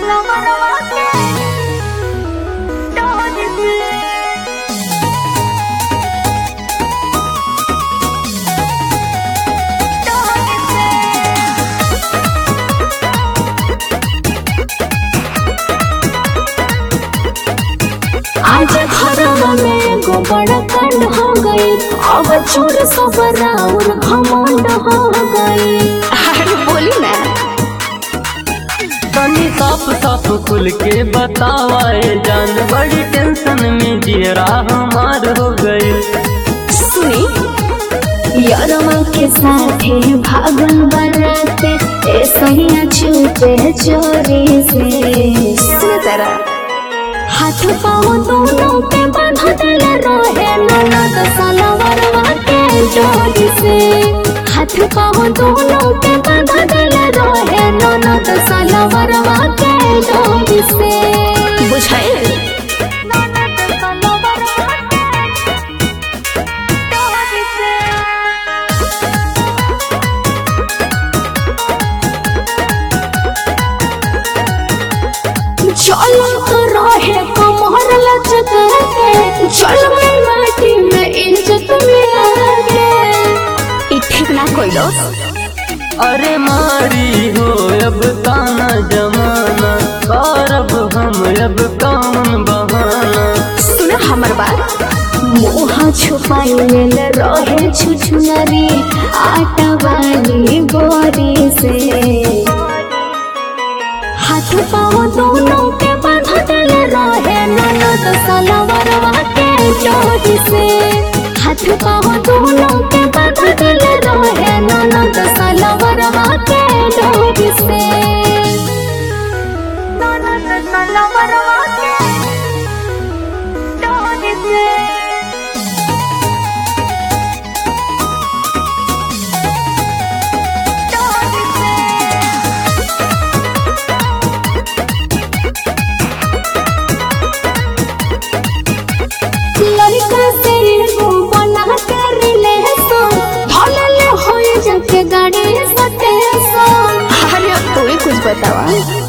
आज घरवा में एगो बड़ा कांड हो गई, अब चोर सब राउर घमंड हो गई। अरे बोली ना तनी साफ साफ खुल के बतावाए जान, बड़ी टेंशन में जियरा हमार हो गई। सुनी यारमा के साथे भागल बराते ए सहिया छूटे चोरी से। सुन तेरा हाथ पाँव दोनों पे बांधल रहे ननद सलवारवा के डोरी से। हाथ पाँव दोनों पे बांधल रहे ननद सलवारवा के डोरी से। बुझाए चलो तो रहे कमर लचक के, चल में माटी में इज्जत मिलागे। ई ठीक ना कोइलो। अरे मारी हो अब ताना जमाना, करब हम अब कौन बहाना। सुन हमर बात, मुँह छुपाई लेल रहे छुछुनरी आटा वाली बोरी से। हाथ पाँव दोनों के बांधल रहे ननद सलवारवा के डोरी से। हाथ पाँव दोनों के बांधल रहे ननद सलवारवा के डोरी से। ननद सलवारवा के डोरी से। लड़का से एगो बना के रिलेशन, ढलल होए जाके गाड़ी स्टेशन। अरे अब तू ही कुछ बतावा।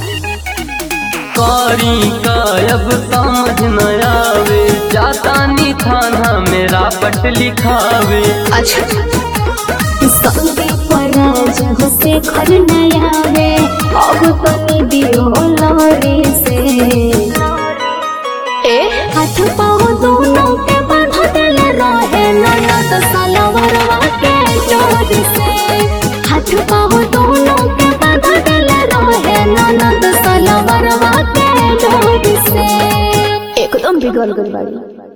कारी का अब समझ न आवे, जातानी थाना मेरा पट लिखावे। अच्छा संगे पराज हो से खर नयावे, अब तो दियो लड़ी से। हाथ पाँव दोनों के बांधल रहे ननद सलवारवा के डोरी से। हाथ पाँव दोनों के बांधल रहे ननद सलवारवा के डोरी से। एकदम बिगड़ गई बाड़ी।